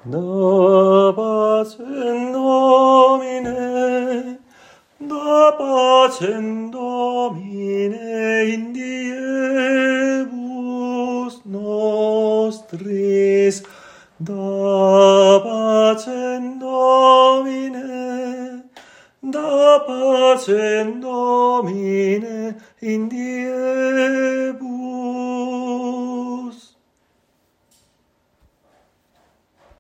Da pacem Domine, da pacem Domine in diebus nostris, da pacem Domine, da pacem Domine in diebus